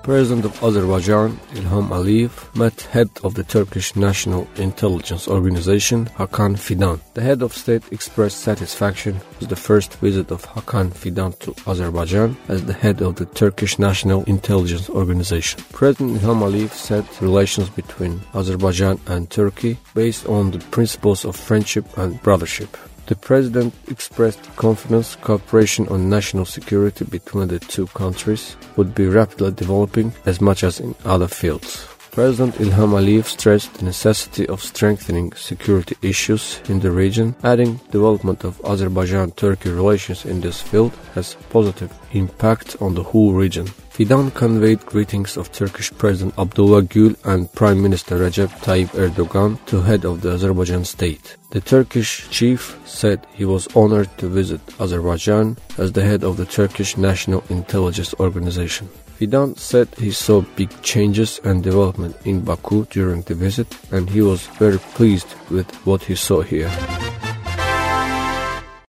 President of Azerbaijan, Ilham Aliyev, met head of the Turkish National Intelligence Organization, Hakan Fidan. The head of state expressed satisfaction with the first visit of Hakan Fidan to Azerbaijan as the head of the Turkish National Intelligence Organization. President Ilham Aliyev said relations between Azerbaijan and Turkey based on the principles of friendship and brothership. The president expressed confidence cooperation on national security between the two countries would be rapidly developing as much as in other fields. President Ilham Aliyev stressed the necessity of strengthening security issues in the region, adding development of Azerbaijan-Turkey relations in this field has positive impact on the whole region. Fidan conveyed greetings of Turkish President Abdullah Gül and Prime Minister Recep Tayyip Erdogan to head of the Azerbaijan state. The Turkish chief said he was honored to visit Azerbaijan as the head of the Turkish National Intelligence Organization. Fidan said he saw big changes and development in Baku during the visit, and he was very pleased with what he saw here.